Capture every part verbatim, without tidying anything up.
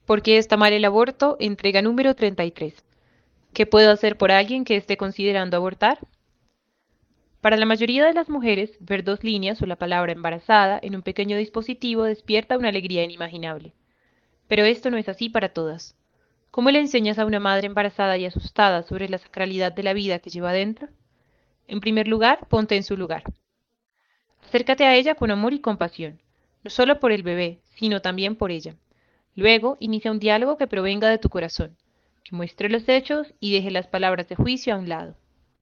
¿Por qué está mal el aborto? Entrega número treinta y tres. ¿Qué puedo hacer por alguien que esté considerando abortar? Para la mayoría de las mujeres, ver dos líneas o la palabra embarazada en un pequeño dispositivo despierta una alegría inimaginable. Pero esto no es así para todas. ¿Cómo le enseñas a una madre embarazada y asustada sobre la sacralidad de la vida que lleva dentro? En primer lugar, ponte en su lugar. Acércate a ella con amor y compasión, no solo por el bebé, sino también por ella. Luego, inicia un diálogo que provenga de tu corazón, que muestre los hechos y deje las palabras de juicio a un lado.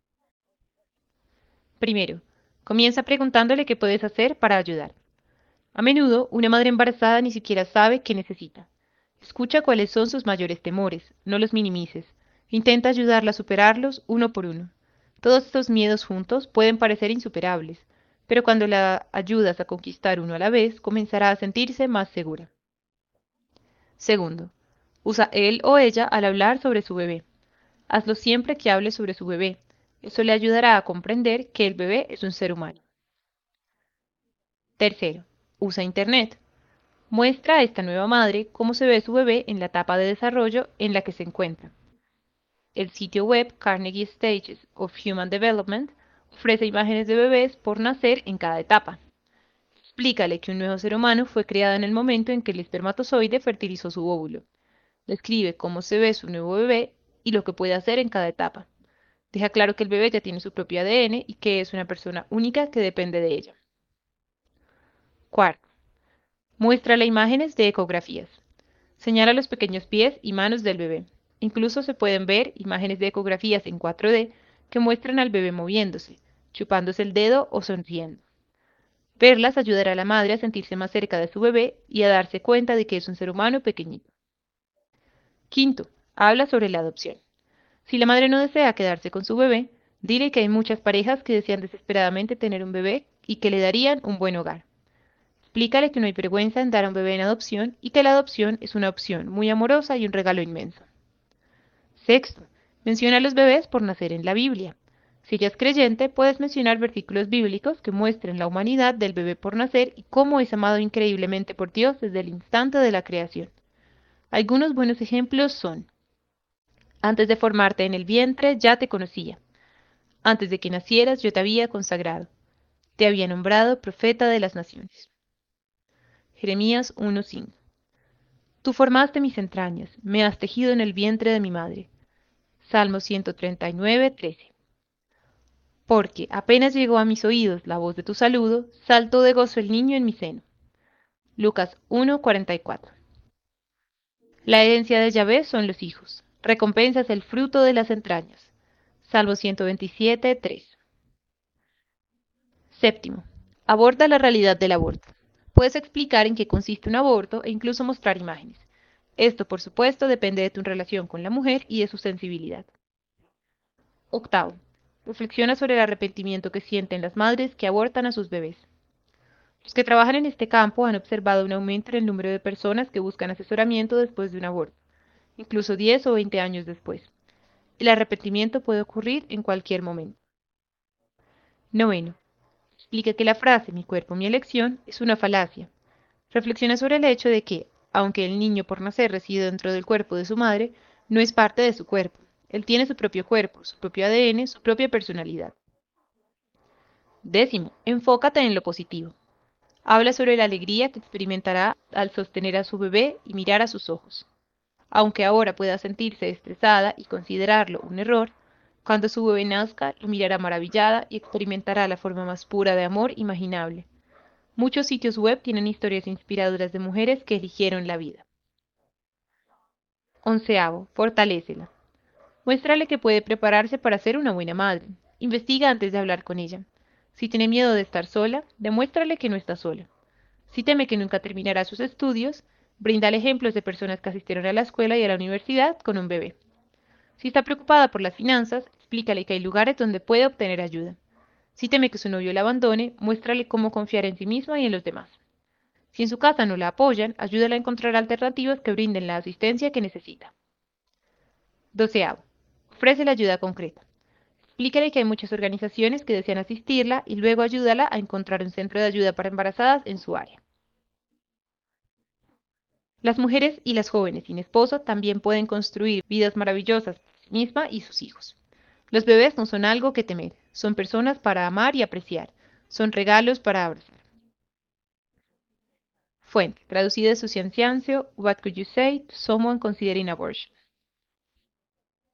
Primero, comienza preguntándole qué puedes hacer para ayudar. A menudo, una madre embarazada ni siquiera sabe qué necesita. Escucha cuáles son sus mayores temores, no los minimices. Intenta ayudarla a superarlos uno por uno. Todos estos miedos juntos pueden parecer insuperables, pero cuando la ayudas a conquistar uno a la vez, comenzará a sentirse más segura. Segundo, usa él o ella al hablar sobre su bebé. Hazlo siempre que hable sobre su bebé. Eso le ayudará a comprender que el bebé es un ser humano. Tercero, usa Internet. Muestra a esta nueva madre cómo se ve su bebé en la etapa de desarrollo en la que se encuentra. El sitio web Carnegie Stages of Human Development ofrece imágenes de bebés por nacer en cada etapa. Explícale que un nuevo ser humano fue creado en el momento en que el espermatozoide fertilizó su óvulo. Describe cómo se ve su nuevo bebé y lo que puede hacer en cada etapa. Deja claro que el bebé ya tiene su propio A D N y que es una persona única que depende de ella. Cuarto, muéstrale imágenes de ecografías. Señala los pequeños pies y manos del bebé. Incluso se pueden ver imágenes de ecografías en cuatro D que muestran al bebé moviéndose, chupándose el dedo o sonriendo. Verlas ayudará a la madre a sentirse más cerca de su bebé y a darse cuenta de que es un ser humano pequeñito. Quinto, habla sobre la adopción. Si la madre no desea quedarse con su bebé, dile que hay muchas parejas que desean desesperadamente tener un bebé y que le darían un buen hogar. Explícale que no hay vergüenza en dar a un bebé en adopción y que la adopción es una opción muy amorosa y un regalo inmenso. Sexto, menciona a los bebés por nacer en la Biblia. Si ella es creyente, puedes mencionar versículos bíblicos que muestren la humanidad del bebé por nacer y cómo es amado increíblemente por Dios desde el instante de la creación. Algunos buenos ejemplos son: antes de formarte en el vientre ya te conocía. Antes de que nacieras yo te había consagrado. Te había nombrado profeta de las naciones. Jeremías uno cinco. Tú formaste mis entrañas, me has tejido en el vientre de mi madre. Salmo ciento treinta y nueve, trece. Porque apenas llegó a mis oídos la voz de tu saludo, saltó de gozo el niño en mi seno. Lucas uno, cuarenta y cuatro. La herencia de Yahvé son los hijos. Recompensas el fruto de las entrañas. Salmo ciento veintisiete, tres. Séptimo. Aborda la realidad del aborto. Puedes explicar en qué consiste un aborto e incluso mostrar imágenes. Esto, por supuesto, depende de tu relación con la mujer y de su sensibilidad. Octavo. Reflexiona sobre el arrepentimiento que sienten las madres que abortan a sus bebés. Los que trabajan en este campo han observado un aumento en el número de personas que buscan asesoramiento después de un aborto, incluso diez o veinte años después. El arrepentimiento puede ocurrir en cualquier momento. Noveno. Explica que la frase "mi cuerpo, mi elección" es una falacia. Reflexiona sobre el hecho de que, aunque el niño por nacer reside dentro del cuerpo de su madre, no es parte de su cuerpo. Él tiene su propio cuerpo, su propio A D N, su propia personalidad. Décimo, enfócate en lo positivo. Habla sobre la alegría que experimentará al sostener a su bebé y mirar a sus ojos. Aunque ahora pueda sentirse estresada y considerarlo un error, cuando su bebé nazca lo mirará maravillada y experimentará la forma más pura de amor imaginable. Muchos sitios web tienen historias inspiradoras de mujeres que eligieron la vida. Onceavo, fortalécela. Muéstrale que puede prepararse para ser una buena madre. Investiga antes de hablar con ella. Si tiene miedo de estar sola, demuéstrale que no está sola. Si teme que nunca terminará sus estudios, bríndale ejemplos de personas que asistieron a la escuela y a la universidad con un bebé. Si está preocupada por las finanzas, explícale que hay lugares donde puede obtener ayuda. Si teme que su novio la abandone, muéstrale cómo confiar en sí misma y en los demás. Si en su casa no la apoyan, ayúdala a encontrar alternativas que brinden la asistencia que necesita. Doceavo. Ofrece la ayuda concreta. Explícale que hay muchas organizaciones que desean asistirla y luego ayúdala a encontrar un centro de ayuda para embarazadas en su área. Las mujeres y las jóvenes sin esposo también pueden construir vidas maravillosas para sí misma y sus hijos. Los bebés no son algo que temer, son personas para amar y apreciar, son regalos para abrazar. Fuente, traducida de Susan Ciancio, What Could You Say to Someone Considering Abortion?